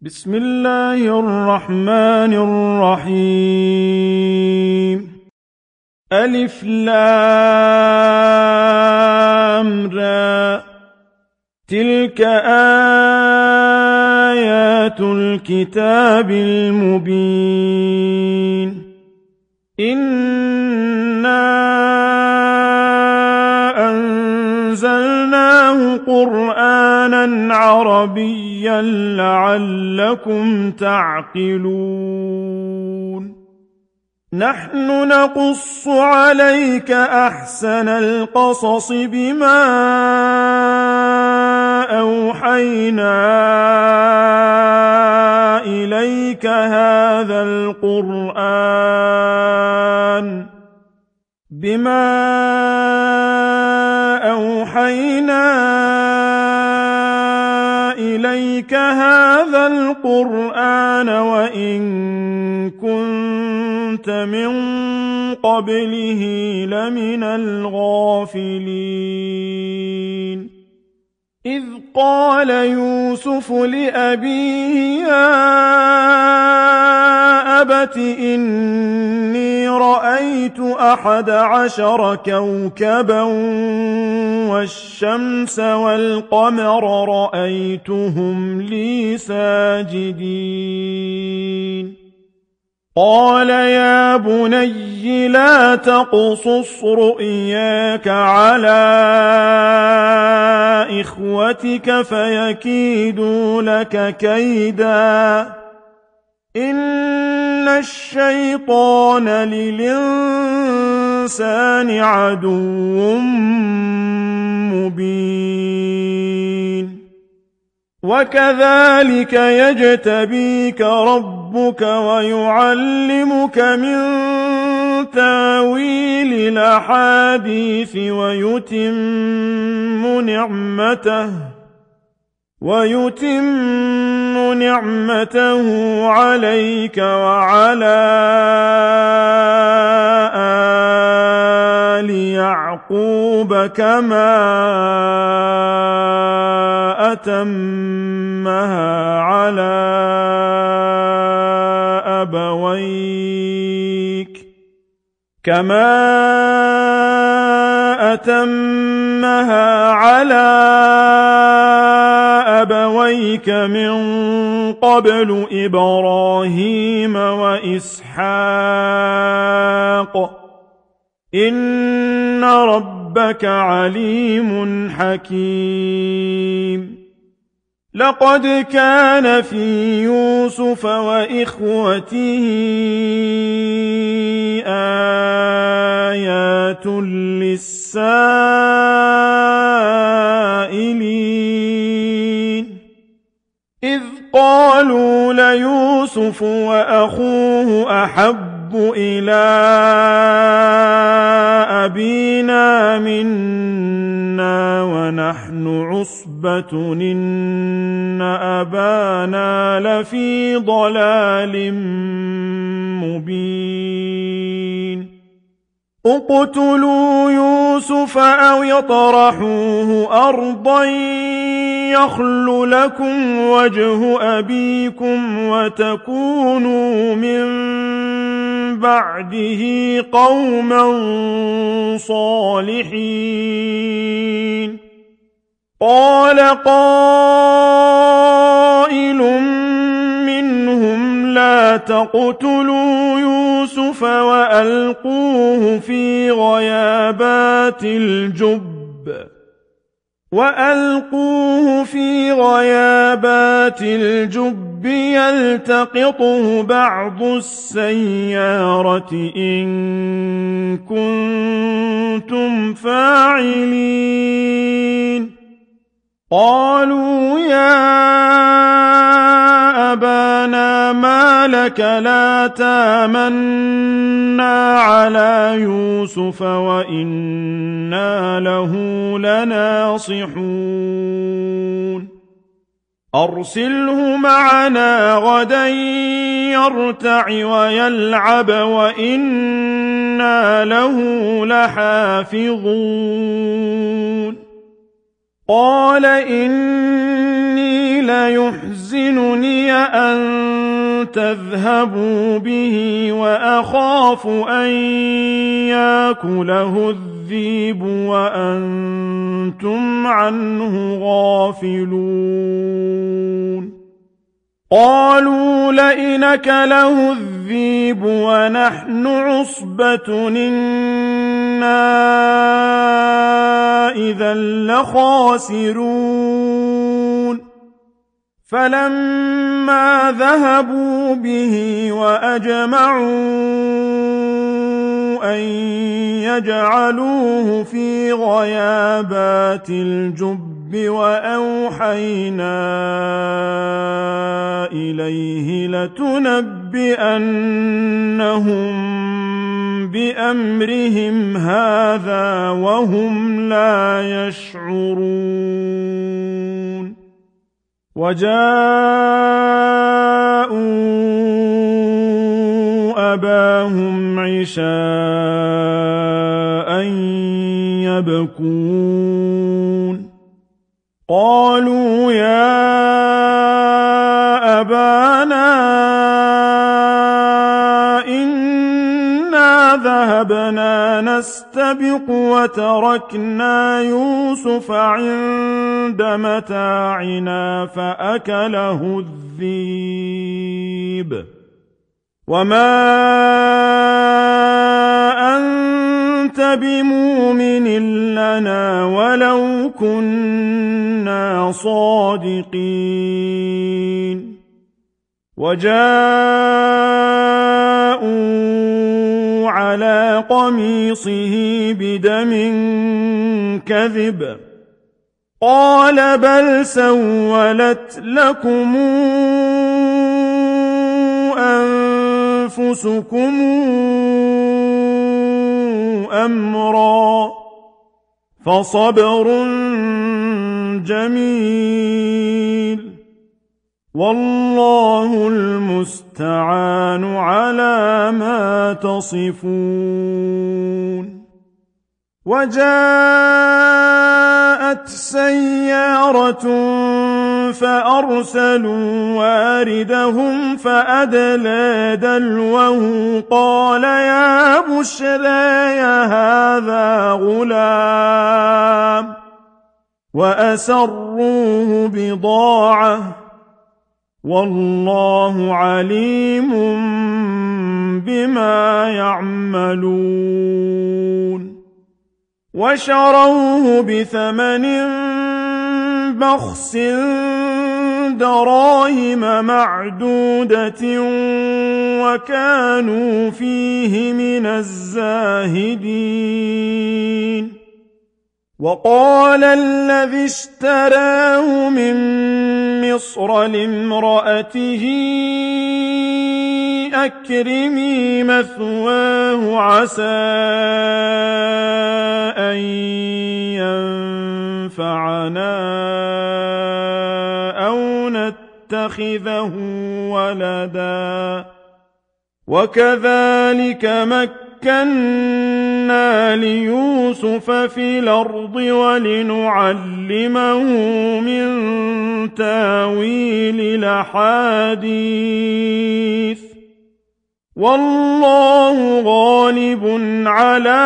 بسم الله الرحمن الرحيم. ألف لام را، تلك آيات الكتاب المبين. إنا أنزلناه قرآنا عربيا لعلكم تعقلون. نحن نقص عليك أحسن القصص بما أوحينا إليك هذا القرآن وإن كنت من قبله لمن الغافلين. إذ قال يوسف لأبيه يا أبت إني رأيت 11 كوكبا والشمس والقمر رأيتهم لي ساجدين. قال يا بني لا تقصص رؤياك على إخوتك فيكيدوا لك كيدا، إن الشيطان للإنسان عدو مبين. وكذلك يجتبيك ربك ويعلمك من تاويل الأحاديث ويتم نعمته عليك وعلى آل يعقوب كما أتمها على أبويك من قبل إبراهيم وإسحاق إن ربك عليم حكيم. لقد كان في يوسف وإخوته آيات للسائلين. إذ قالوا ليوسف وأخوه أحب إلى أبينا منا ونحن عصبة إن أبانا لفي ضلال مبين. اقتلوا يوسف أو يطرحوه أرضا يخل لكم وجه أبيكم وتكونوا من بعده قوما صالحين. قال قائل منهم لا تقتلوا يوسف وألقوه في غيابات الجب يلتقطه بعض السيارة إن كنتم فاعلين. قالوا يا أبانا ما لك لا تامنا على يوسف وإنا له لناصحون. أرسله معنا غدا يرتع ويلعب وإنا له أن تذهبوا به وأخاف أن يأكله الذئب وأنتم عنه غافلون قالوا لئن أكله الذئب ونحن عصبة إنا إذا لخاسرون فلما ذهبوا به وأجمعوا أن يجعلوه في غيابات الجب وأوحينا إليه لتنبئنهم بأمرهم هذا وهم لا يشعرون وجاءوا أباهم عشاء يبكون قالوا يا أبانا إنا ذهبنا نستبق وتركنا يوسف عند متاعنا فأكله الذئب وما أنت بمؤمن لنا ولو كنا صادقين وجاءوا على قميصه بدم كذب قال بل سولت لكم أنفسكم أمرا فصبر جميل والله المستعان على ما تصفون وجاءت سيارة فأرسلوا واردهم فأدلى دلوه قال يا بشرى هذا غلام وأسروه بضاعة والله عليم بما يعملون وشروه بثمن بخس دراهم معدودة وكانوا فيه من الزاهدين وقال الذي اشتراه من مصر لامرأته أكرمي مثواه عسى أن ينفعنا أو نتخذه ولدا وكذلك مكنا ليوسف في الأرض ولنعلمه من تاويل الأحاديث والله غالب على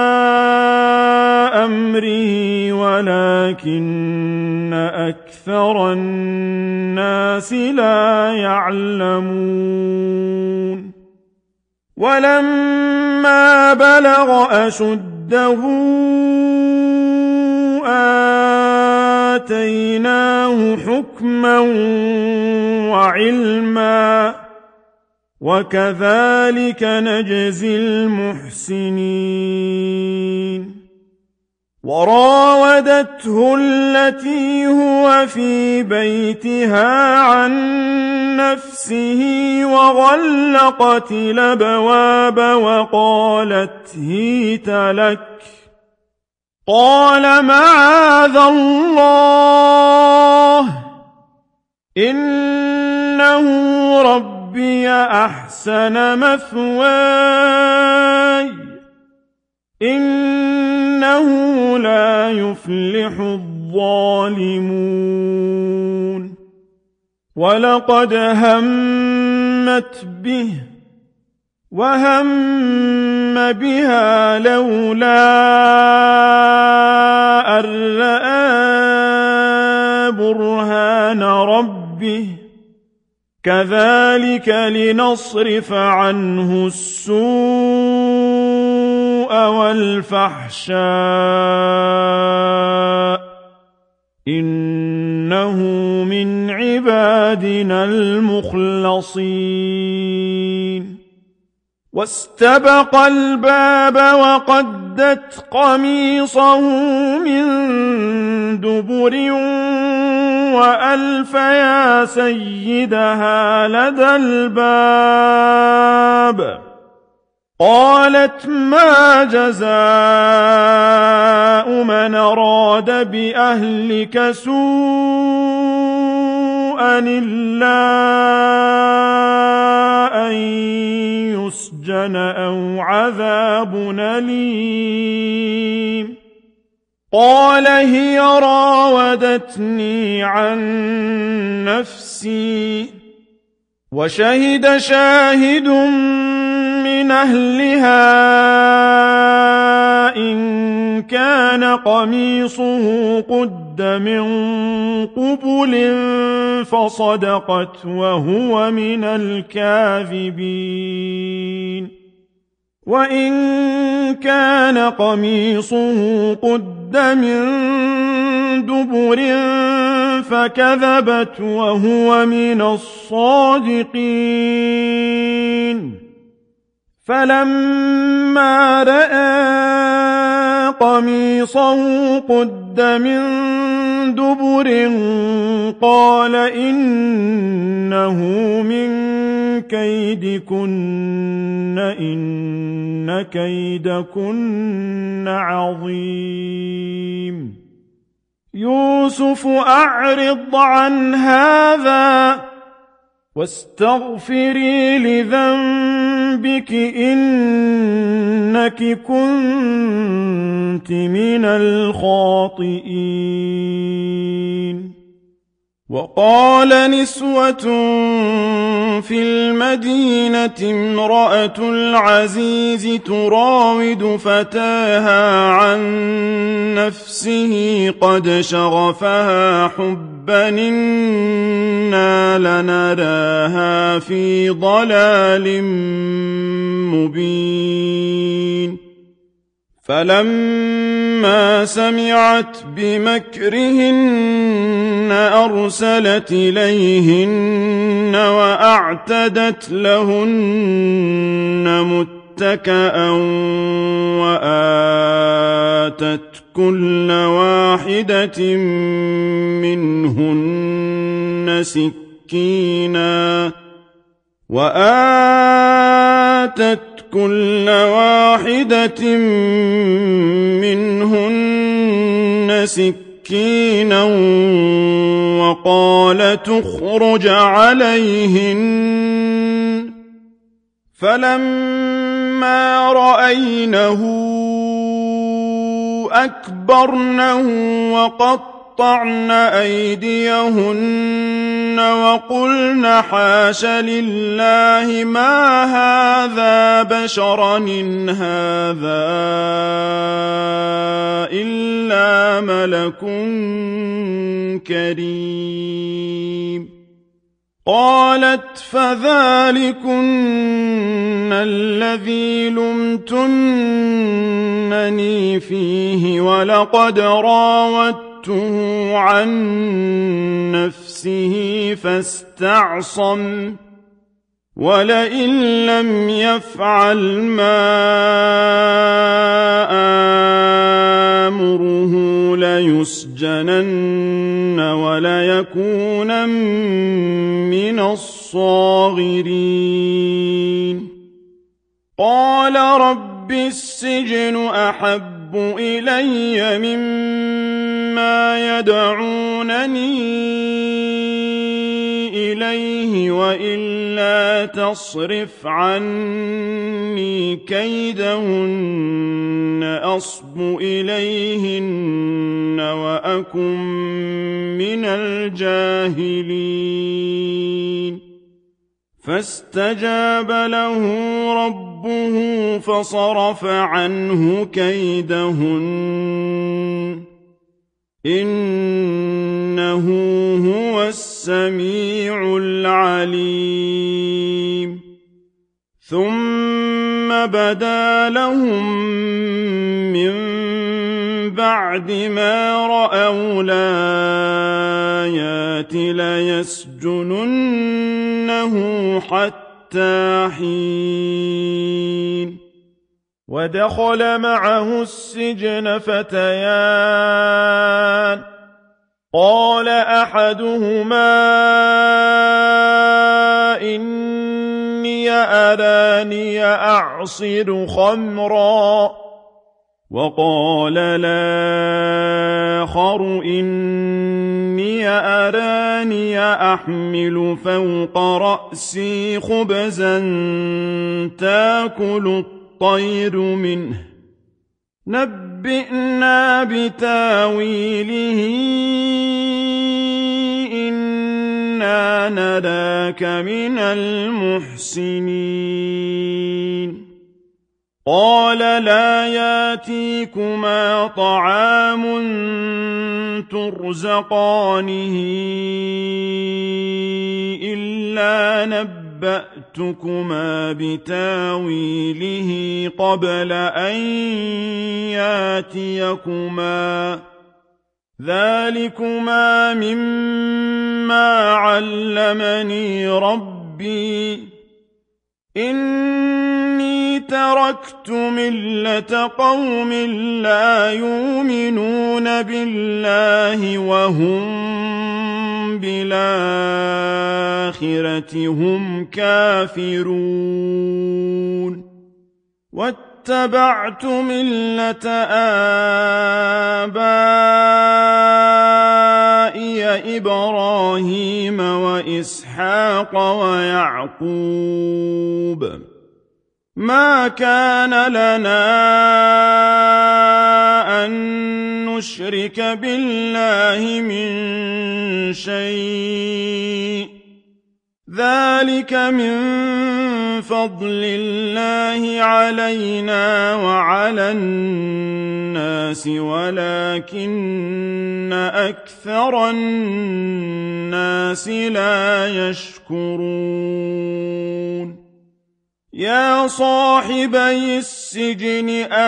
أمره ولكن أكثر الناس لا يعلمون ولما بلغ أشده آتيناه حكما وعلما وكذلك نجزي المحسنين وراودته التي هو في بيتها عن نفسه وغلقت الأبواب وقالت هيت لك قال معاذ الله إنه ربي أحسن مثواي إنه لا يفلح الظالمون ولقد همت به وهم بها لولا أن رأى برهان ربه كذلك لنصرف عنه السوء والفحشاء إنه من عبادنا المخلصين واستبق الباب وقدت قميصه من دبر وألف يا سيدها لدى الباب قالت ما جزاء من أراد بأهلك سوءا إلا أن يسجن أو عذاب أليم قال هي راودتني عن نفسي وشهد شاهد من أهلها إن كان قميصه قد من قبل فصدقت وهو من الكاذبين وإن كان قميصه قد من دبر فكذبت وهو من الصادقين فلما رأى قميصه قد من دبر قال إنه من كيدكن إن كيدكن عظيم يوسف أعرض عن هذا واستغفري لذنبك إنك كنت من الخاطئين وقال نسوة في المدينة امرأة العزيز تراود فتاها عن نفسه قد شغفها حبا إنا لنراها في ضلال مبين فلما سمعت بمكرهن أرسلت إليهن وأعتدت لهن متكأ وآتت كل واحدة منهن سكينا كل واحدة منهن سكينا وقال تخرج عليهن فلما رأينه أكبرنه وقطعن أيديهن وقلن حاش لله ما هذا بشرا إن هذا إلا ملك كريم قالت فذلكن الذي لمتنني فيه ولقد راودته عن نفسه فاستعصم ولئن لم يفعل ما آمره ليسجنن وليكونن من الصاغرين قال رب السجن أحب إلي مما يدعونني إليه وإلا تصرف عني كيدهن أصب إليهن وأكن من الجاهلين فاستجاب له ربه فصرف عنه كيدهن إنه هو السميع العليم ثم بدا لهم من بعد ما رأوا الآيات ليسجننه حتى حين ودخل معه السجن فتيان قال أحدهما إني أراني أعصر خمرا وقال الآخر إني أراني أحمل فوق رأسي خبزا تأكل الطير منه نبئنا بتاويله إنا نراك من المحسنين قال لا ياتيكما طعام ترزقانه إلا نبأتكما بتاويله قبل أن ياتيكما ذلكما مما علمني ربي إني تركت ملة قوم لا يؤمنون بالله وهم بالآخرة هم كافرون واتبعت ملة آبائي إبراهيم وإسحاق ويعقوب ما كان لنا أن نشرك بالله من شيء ذلك من فضل الله علينا وعلى الناس ولكن أكثر الناس لا يشكرون يا صاحبي السجن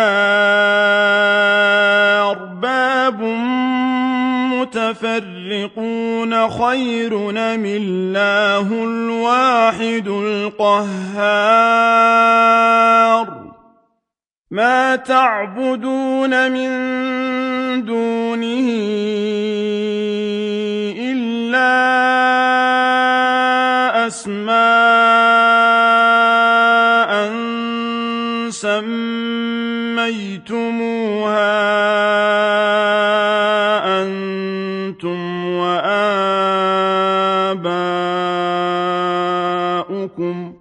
أرباب متفرقون خير أم الله الواحد القهار ما تعبدون من دونه إلا أسماء سميتموها أنتم وآباؤكم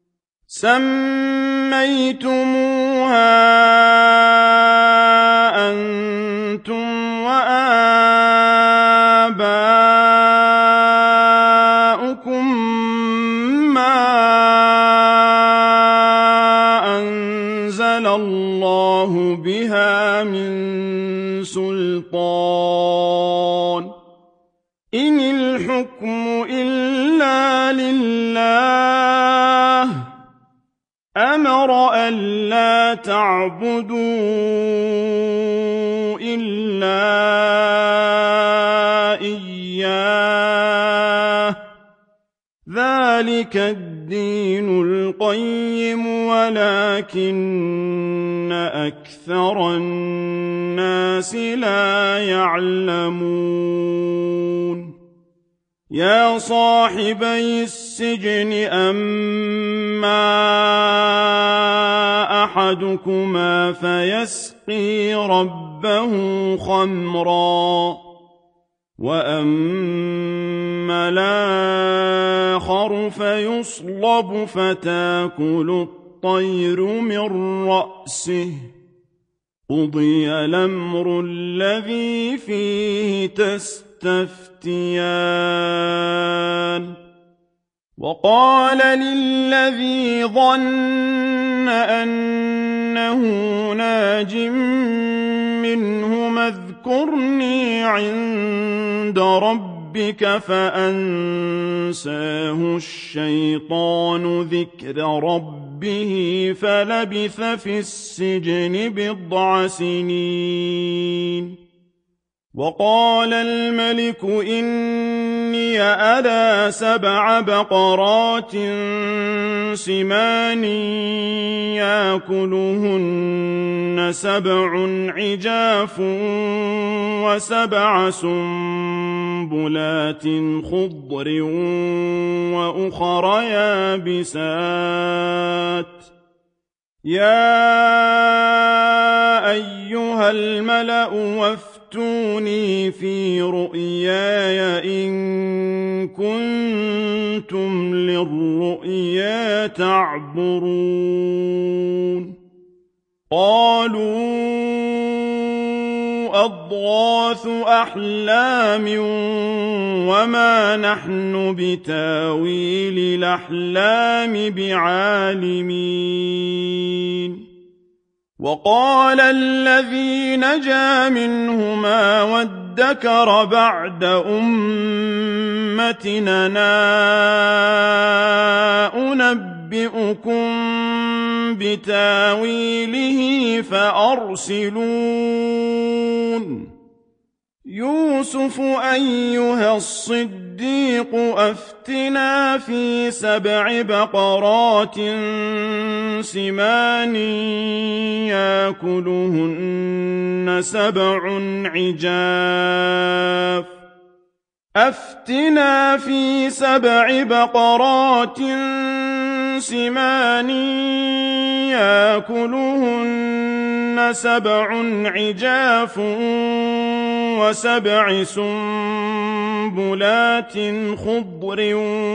ما أنزل الله بها من سلطان إن الحكم إلا لله أمر ألا تعبدوا إلا إياه ذلك الدين القيم ولكن أكثر الناس لا يعلمون يا صاحبي السجن أما أحدكما فيسقي ربه خمرا وأما الآخر فيصلب فتاكل الطير من رأسه قضي الأمر الذي فيه تستفتيان وقال للذي ظن أنه ناج منه اذكرني عند ربك فأنساه الشيطان ذكر ربه فلبث في السجن بضع سنين وقال الملك إني أرى 7 بقرات سمان يأكلهن 7 عجاف و7 سنبلات خضر وأخر يابسات يا أيها الملأ وافتوني في رؤياي إن كنتم للرؤيا تعبرون قالوا أضغاث أحلام وما نحن بتاويل الأحلام بعالمين وقال الذي نجا منهما وادكر بعد أمتنا أنبئكم بتاويله فأرسلون يوسف أيها الصديق أفتنا في 7 بقرات سمان يأكلهن 7 عجاف أفتنا في 7 بقرات سمان يأكلهن 7 عجاف و7 سنبلات خضر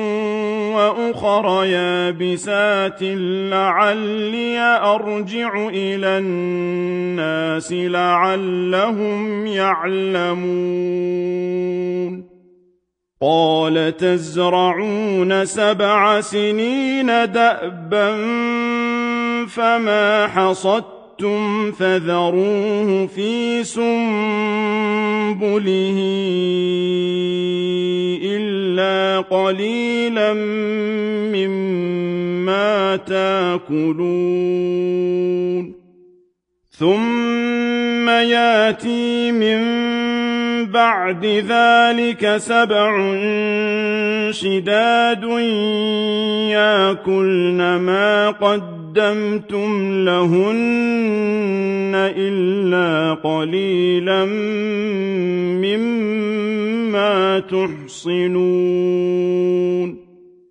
وأخر يابسات لعلي أرجع إلى الناس لعلهم يعلمون قال تزرعون 7 سنين دأبا فما حصدتم فذروه في سنبله إلا قليلا مما تأكلون ثم يأتي من بعد ذلك 7 شداد يأكلن ما قدمتم لهن إلا قليلا مما تحصنون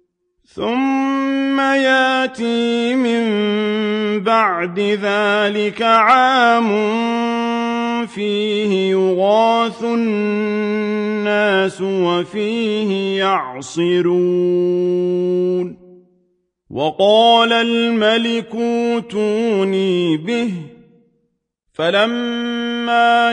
ثم يأتي من بعد ذلك عام فيه يغاث الناس وفيه يعصرون وقال الملك ائتوني به فلما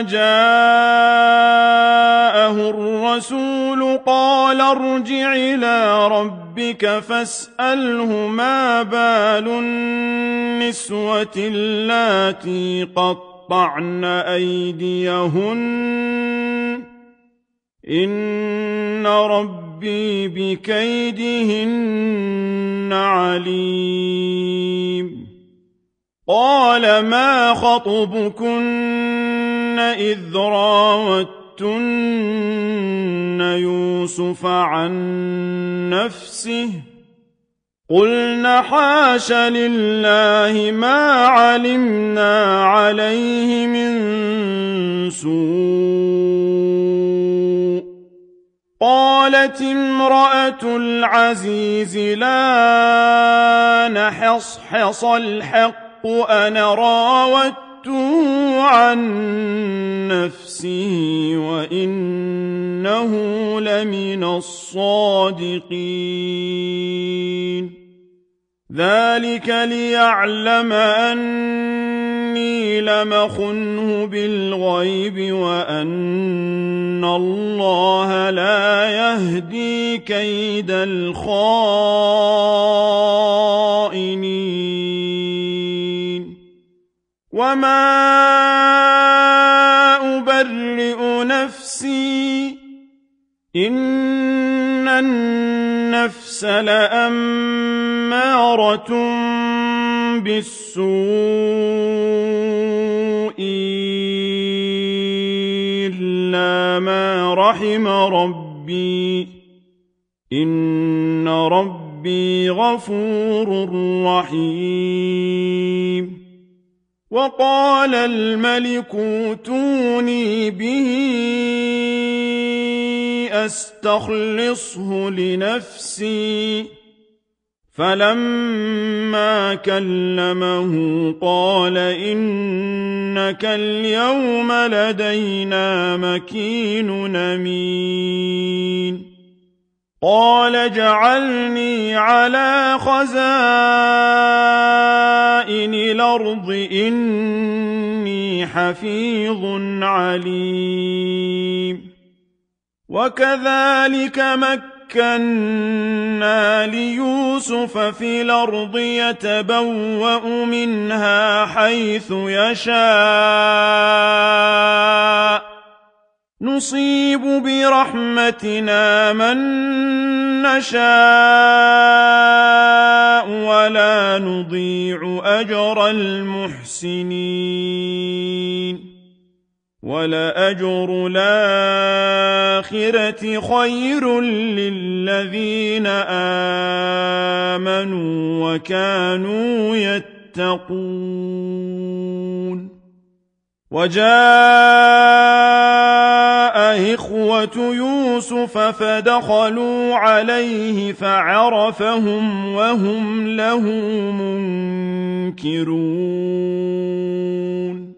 جاءه الرسول قال ارجع إلى ربك فاسأله ما بال النسوة اللاتي قطعن أيديهن إن ربي بكيدهن عليم قال ما خطبكن إذ راوتن يوسف عن نفسه قلنا حاش لله ما علمنا عليه من سوء قالت امرأة العزيز لا نحصحص الحق أنا راودته رَادُّوهُ عَن نَّفْسِهِ وَإِنَّهُ لَمِنَ الصَّادِقِينَ ذَلِكَ لِيَعْلَمَ أَنِّي لَمْ أَخُنْهُ بِالْغَيْبِ وَأَنَّ اللَّهَ لَا يَهْدِي كَيْدَ الْخَائِنِينَ وَمَا أُبَرِّئُ نَفْسِي إِنَّ النَّفْسَ لَأَمَّارَةٌ بِالسُّوءِ إِلَّا مَا رَحِمَ رَبِّي إِنَّ رَبِّي غَفُورٌ رَّحِيمٌ وَقَالَ الْمَلِكُ ائْتُونِي بِهِ أَسْتَخْلِصْهُ لِنَفْسِي فَلَمَّا كَلَّمَهُ قَالَ إِنَّكَ الْيَوْمَ لَدَيْنَا مَكِينٌ أَمِينٌ قَالَ اجْعَلْنِي عَلَىٰ خَزَائِنِ الْأَرْضِ إِنِّي حَفِيظٌ عَلِيمٌ وَكَذَٰلِكَ مَكَّنَّا لِيُوسُفَ فِي الْأَرْضِ يَتَبَوَّأُ مِنْهَا حَيْثُ يَشَاءُ نُصِيبُ بِرَحْمَتِنَا مَن نَّشَاءُ وَلَا نُضِيعُ أَجْرَ الْمُحْسِنِينَ وَلَأَجْرُ الْآخِرَةِ خَيْرٌ لِّلَّذِينَ آمَنُوا وَكَانُوا يَتَّقُونَ وَجَاءَ إِخْوَةُ يُوسُفَ فَدَخَلُوا عَلَيْهِ فَعَرَفَهُمْ وَهُمْ لَهُ مُنكِرُونَ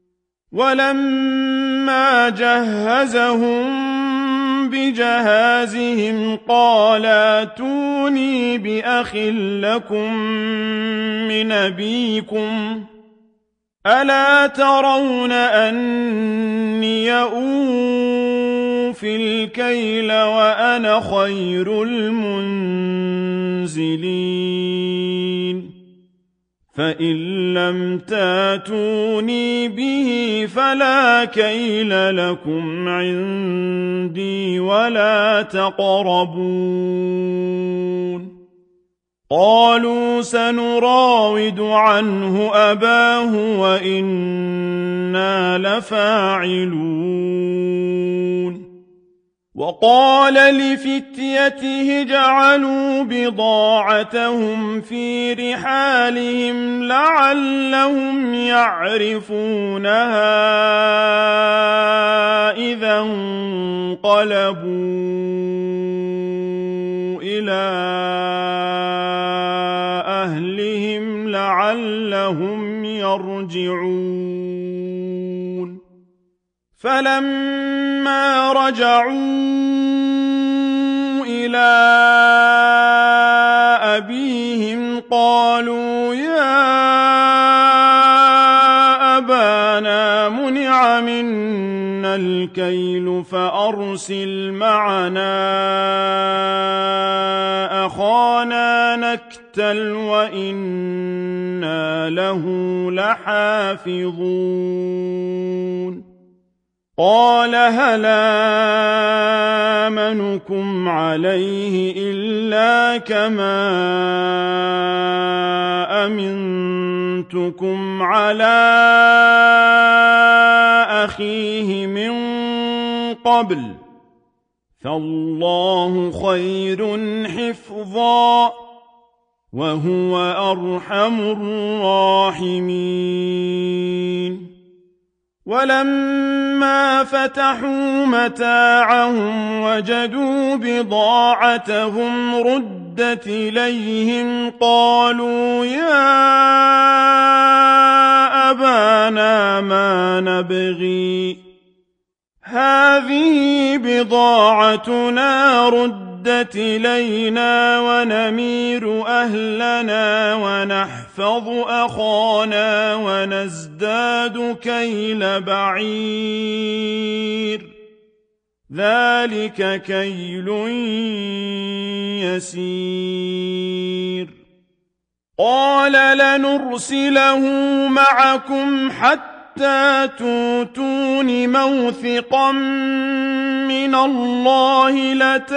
وَلَمَّا جَهَّزَهُم بِجَهَازِهِمْ قَالَ ائْتُونِي بِأَخٍ لَّكُم مِّنْ أَبِيكُمْ أَلَا تَرَوْنَ أَنِّي أُوفِي الْكَيْلَ وَأَنَا خَيْرُ الْمُنزِلِينَ فَإِن لَّمْ تَأْتُونِي بِهِ فَلَا كَيْلَ لَكُمْ عِندِي وَلَا تَقْرَبُونِ قَالُوا سَنُرَاوِدُ عَنْهُ أَبَاهُ وَإِنَّا لَفَاعِلُونَ وَقَالَ لِفِتْيَتِهِ اجْعَلُوا بِضَاعَتَهُمْ فِي رِحَالِهِمْ لَعَلَّهُمْ يَعْرِفُونَهَا إِذَا انقَلَبُوا إِلَىٰ أَهْلِهِمْ لَعَلَّهُمْ يَرْجِعُونَ فَلَمَّا رَجَعُوا إِلَىٰ أَبِيهِمْ قَالُوا يَا أَبَانَا مُنِعَ مِنَّا الْكَيْلُ فَأَرْسِلْ مَعَنَا أَخَانَا نَكْتَلْ وَإِنَّا لَهُ لَحَافِظُونَ قَالَ هَلْ آمَنُكُمْ عَلَيْهِ إِلَّا كَمَا أَمِنتُكُمْ عَلَىٰ أَخِيهِ مِن قَبْلُ ۖ فَاللَّهُ خَيْرٌ حِفْظًا وَهُوَ أَرْحَمُ الرَّاحِمِينَ وَلَمَّا فَتَحُوا مَتَاعَهُمْ وَجَدُوا بِضَاعَتَهُمْ رُدَّتْ إِلَيْهِمْ قَالُوا يَا أبانا ما نبغي هذه بضاعتنا ردت إلينا ونمير أهلنا ونحفظ أخانا ونزداد كيل بعير ذلك كيل يسير قال لنرسله معكم حتى تؤتون موثقا من الله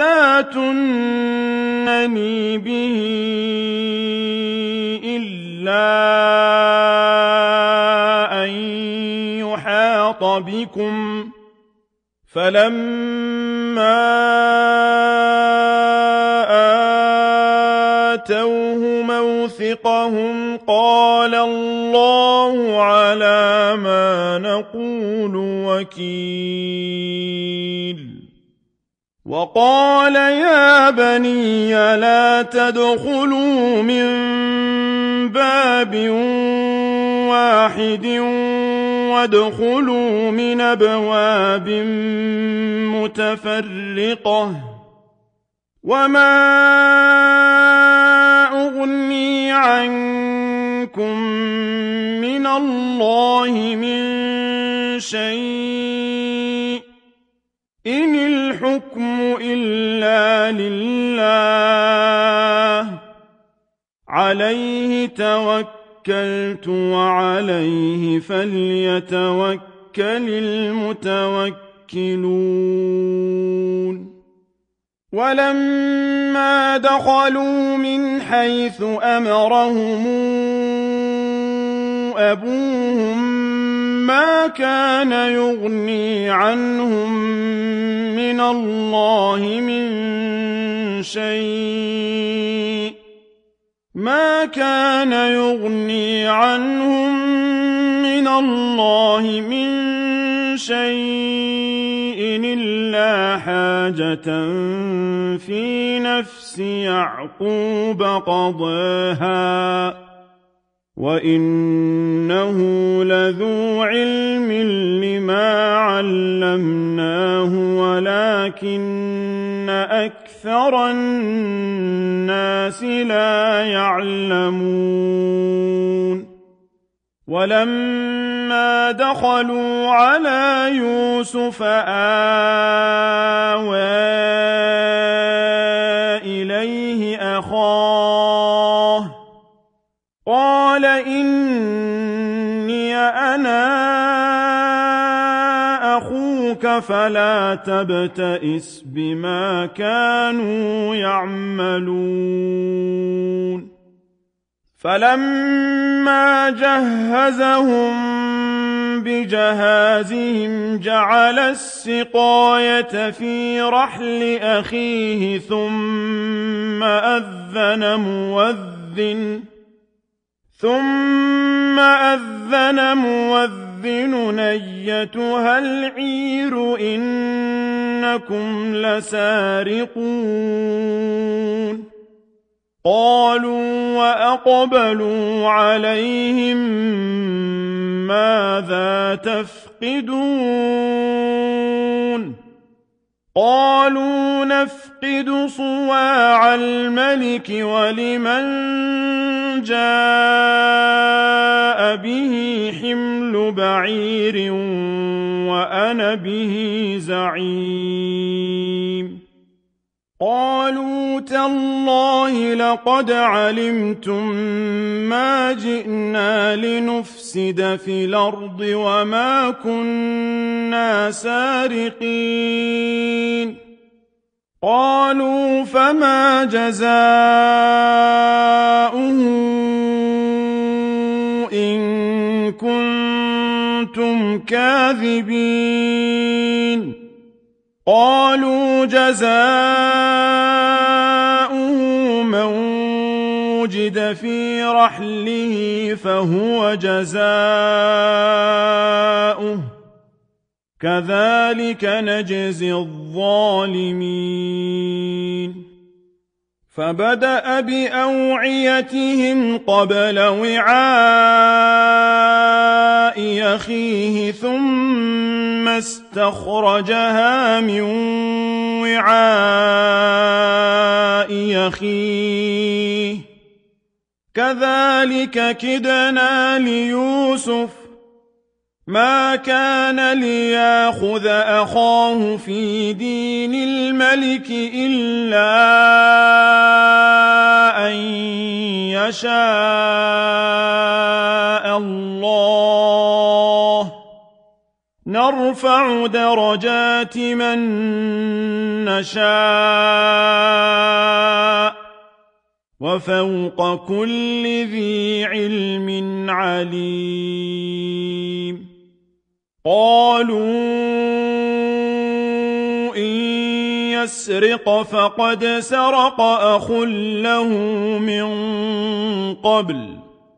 لتاتونني به إلا أن يحاط بكم فلما آتوه موثقهم قال الله على ما نقول وكيل وقال يا بني لا تدخلوا من باب واحد وادخلوا من أبواب متفرقة وما أغني عنكم من الله من شيء إن الحكم إلا لله عليه توكلت وعليه فليتوكل المتوكلون ولما دخلوا من حيث أمرهم أبوهم ما كان يغني عنهم من الله من شيء ما كان يغني عنهم من الله من شيء إلا حاجة في نفس يعقوب قضاها وإنه لذو علم لما علمناه ولكن أكثر الناس لا يعلمون ولما دخلوا على يوسف آوى إليه أخاه قال إني أنا أخوك فلا تبتئس بما كانوا يعملون فلما جهزهم بجهازهم جعل السقاية في رحل أخيه ثم أذن مؤذن أيتها العير إنكم لسارقون قالوا وأقبلوا عليهم ماذا تفقدون قالوا نفقد صواع الملك ولمن جاء به حمل بعير وأنا به زعيم قالوا تالله لقد علمتم ما جئنا لنفسد في الأرض وما كنا سارقين قالوا فما جزاؤه إن كنتم كاذبين قالوا جزاؤه من وجد في رحله فهو جزاؤه كذلك نجزي الظالمين فبدأ بأوعيتهم قبل وعاء أخيه ثم استخرجها من وعاء أخيه كذلك كدنا ليوسف ما كان ليأخذ أخاه في دين الملك إلا أن يشاء الله نرفع درجات من نشاء وفوق كل ذي علم عليم قالوا إن يسرق فقد سرق أخ له من قبل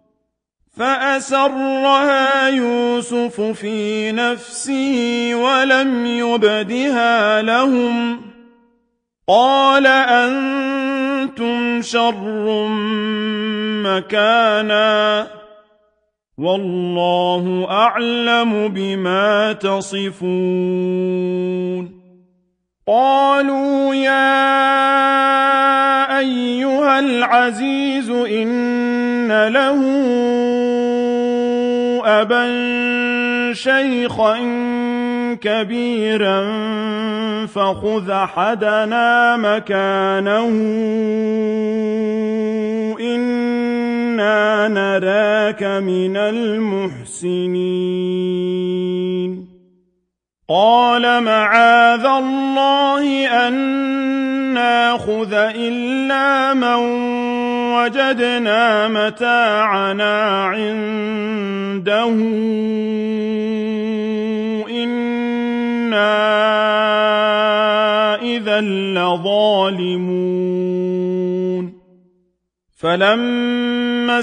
فأسرها يوسف في نفسه ولم يبدها لهم قال أنتم شر مكانا والله أعلم بما تصفون قالوا يا أيها العزيز إن له أبا شيخا كبيرا فخذ أحدنا مكانه إنا نراك من المحسنين قال معاذ الله أن ناخذ إلا من وجدنا متاعنا عنده إنا إذا لظالمون فلما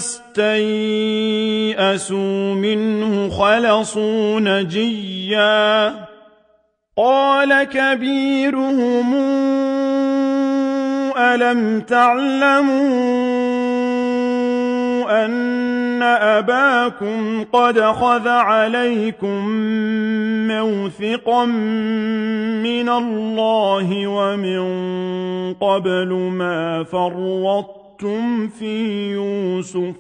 استيئسوا منه خلصوا نجيا قال كبيرهم ألم تعلموا أن أباكم قد خذ عليكم موثقا من الله ومن قبل ما فرطتم في يوسف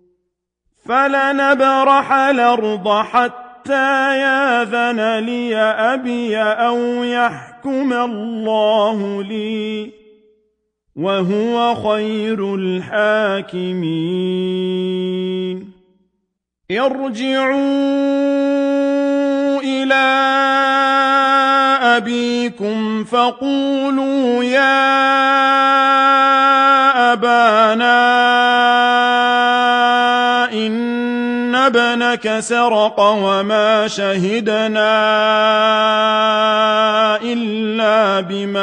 فلنبرح الأرض حتى ياذن لي أبي أو يحكم الله لي وهو خير الحاكمين ارجعوا إلى أبيكم فقولوا يا أبانا إن ابنك سرق وما شهدنا إلا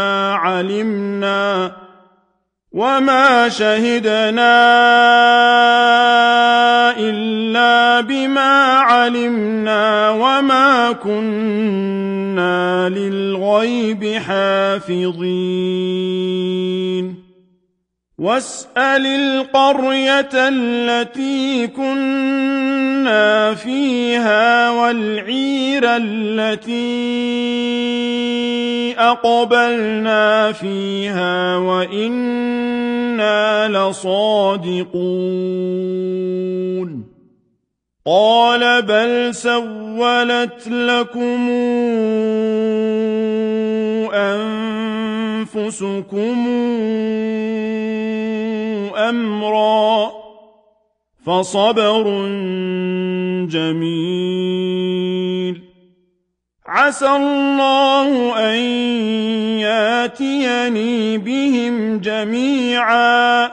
بما علمنا وما كنا للغيب حافظين واسأل القرية التي كنا فيها والعير التي أقبلنا فيها وإنا لصادقون قال بل سولت لكم أنفسكم أمرا فصبر جميل عسى الله أن ياتيني بهم جميعا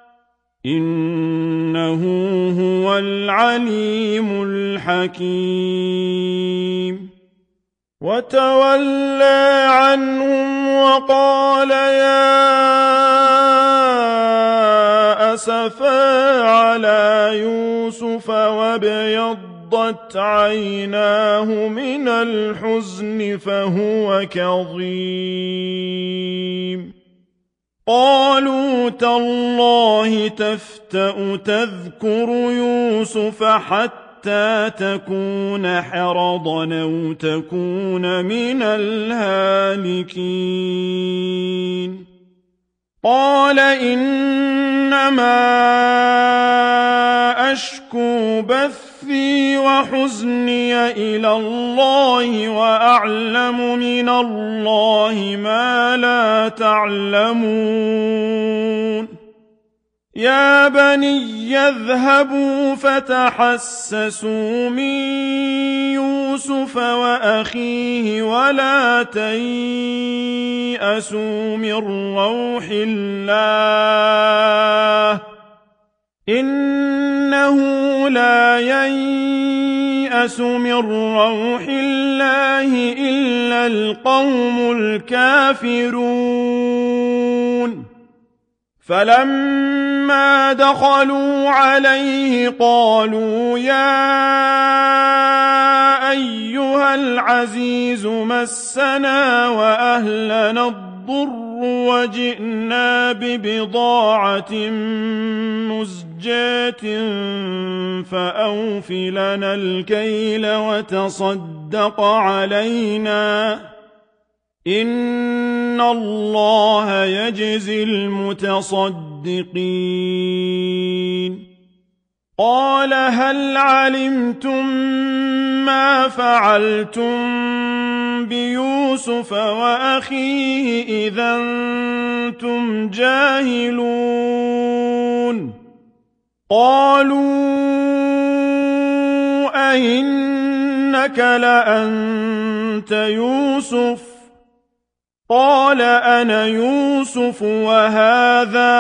إنه هو العليم الحكيم وتولى عنهم وقال يا أسفا على يوسف وابيضت عيناه من الحزن فهو كظيم قالوا تالله تفتأ تذكر يوسف حتى حتى تكون حرضا أو تكون من الهالكين قال إنما أشكو بثي وحزني إلى الله وأعلم من الله ما لا تعلمون يا بني اذهبوا فتحسسوا من يوسف وأخيه ولا تيأسوا من روح الله إنه لا ييأس من روح الله إلا القوم الكافرون فلما دخلوا عليه قالوا يا أيها العزيز مسنا وأهلنا الضر وجئنا ببضاعة مزجاة فأوف لنا الكيل وتصدق علينا إن الله يجزي المتصدقين قال هل علمتم ما فعلتم بيوسف وأخيه إذا أنتم جاهلون قالوا أئنك لأنت يوسف قال أنا يوسف وهذا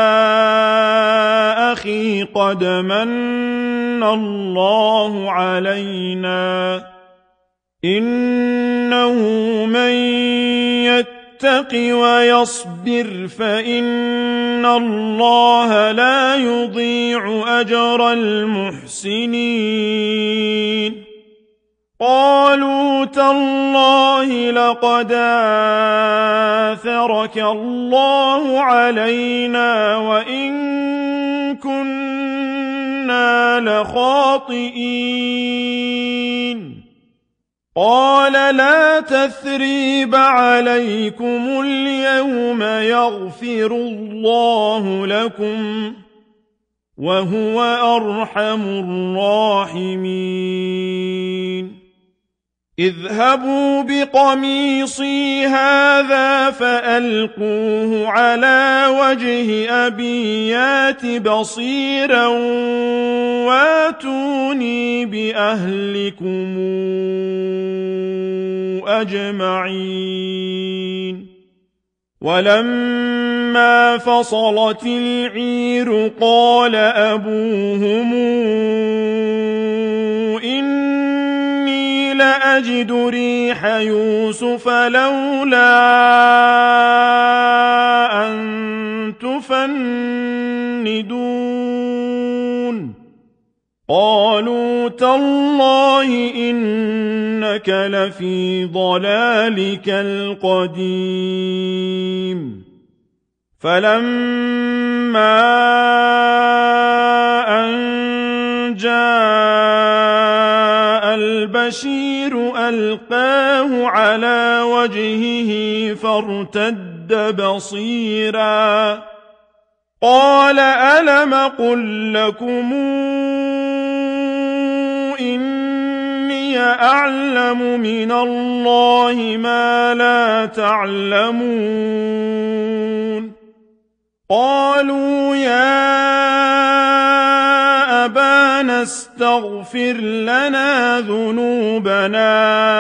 أخي قد من الله علينا إنه من يتق ويصبر فإن الله لا يضيع أجر المحسنين قالوا تالله لقد آثرك الله علينا وإن كنا لخاطئين قال لا تثريب عليكم اليوم يغفر الله لكم وهو أرحم الراحمين اذهبوا بقميصي هذا فألقوه على وجه أبي يات بصيرا واتوني بأهلكم أجمعين ولما فصلت العير قال أبوهم إني لأجد ريح يوسف لولا أن تفندون قالوا تالله إنك لفي ضلالك القديم فلما أن جاء البشير ألقاه على وجهه فارتد بصيرا قال ألم قل لكم إني أعلم من الله ما لا تعلمون قالوا يا أبانا استغفر لنا ذنوبنا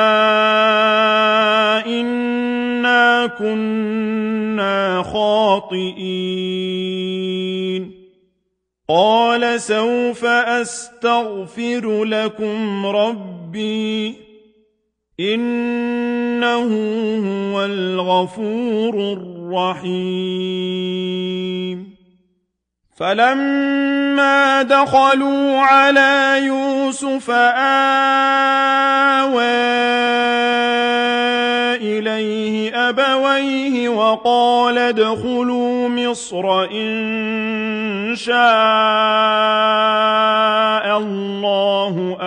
إنا كنا خاطئين قال سوف أستغفر لكم ربي إنه هو الغفور الرحيم فلما دخلوا على يوسف آوى إليه أبويه وقال ادخلوا مصر إن شاء الله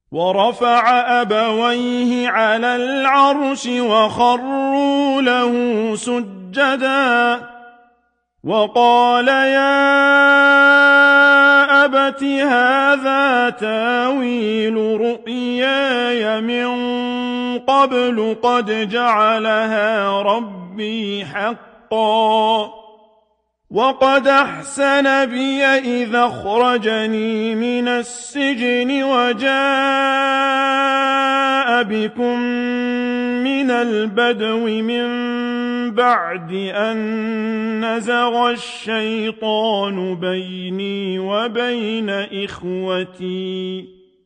ورفع أبويه على العرش وخروا له سجدا وقال يا أبت هذا تاويل رؤياي من قبل قد جعلها ربي حقا وقد أحسن بي إذ أخرجني من السجن وجاء بكم من البدو من بعد أن نزغ الشيطان بيني وبين إخوتي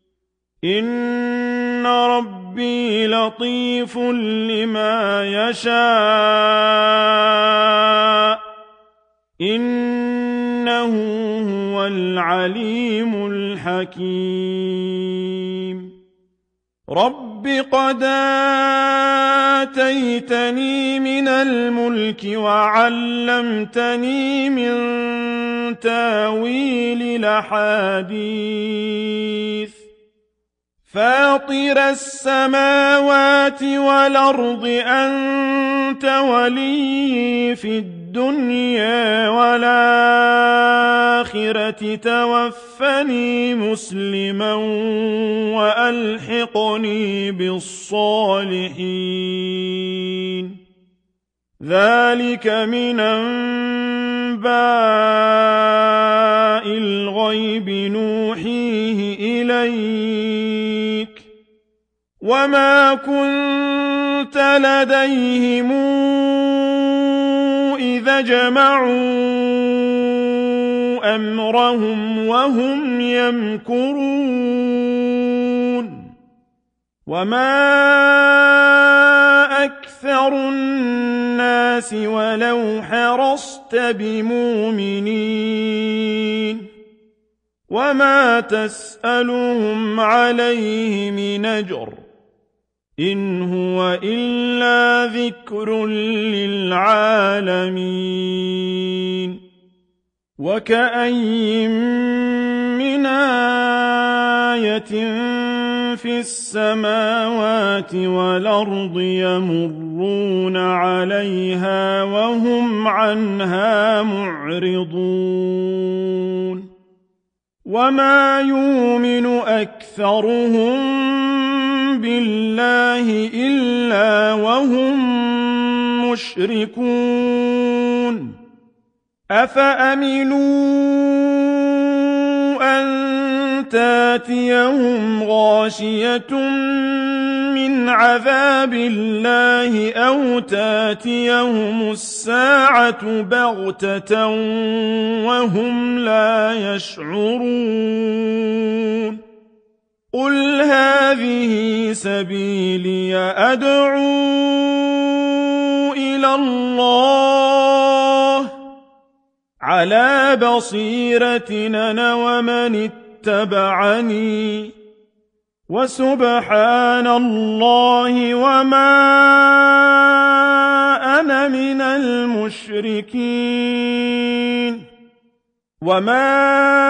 إن ربي لطيف لما يشاء إنه هو العليم الحكيم رب قد آتيتني من الملك وعلمتني من تاويل الأحاديث فاطر السماوات والأرض أنت ولي في الدنيا والآخرة توفني مسلما وألحقني بالصالحين ذلك من أنباء الغيب نوحيه إليك وما كنت لديهم إذا جمعوا أمرهم وهم يمكرون وما أكثر الناس ولو حرصت بمؤمنين وما تسألهم عليه من أجر إن هو إلا ذكر للعالمين وكأين من آية في السماوات والأرض يمرون عليها وهم عنها معرضون وما يؤمن أكثرهم بالله إلا وهم مشركون أفأمنوا أن تاتيهم غاشية من عذاب الله أو تاتيهم الساعة بغتة وهم لا يشعرون قل هذه سبيلي أدعو إلى الله على بصيرة أنا ومن اتبعني وسبحان الله وما أنا من المشركين وما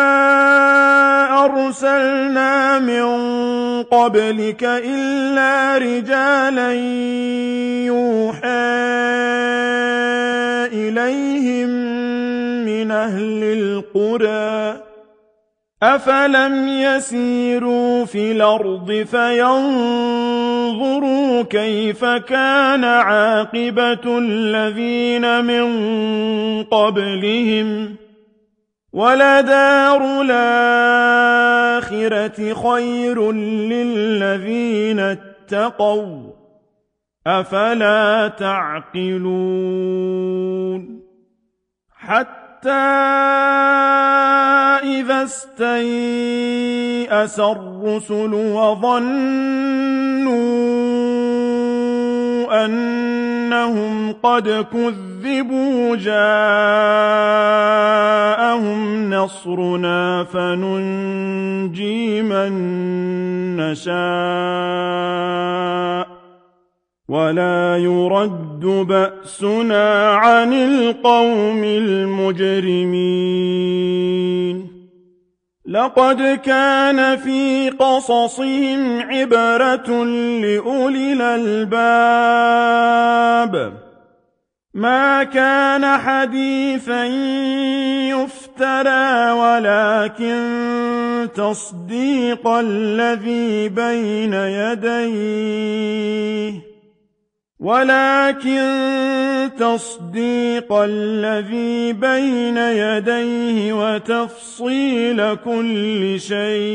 أرسلنا من قبلك إلا رجالا يوحى إليهم من أهل القرى أفلم يسيروا في الأرض فينظروا كيف كان عاقبة الذين من قبلهم ولدار الآخرة خير للذين اتقوا أفلا تعقلون حتى إذا استيأس الرسل وظنوا أنهم قد كذبوا جاءهم نصرنا فننجي من نشاء ولا يرد بأسنا عن القوم المجرمين لقد كان في قصصهم عبرة لأولي الألباب ما كان حديثا يفترى ولكن تصديق الذي بين يديه وتفصيل كل شيء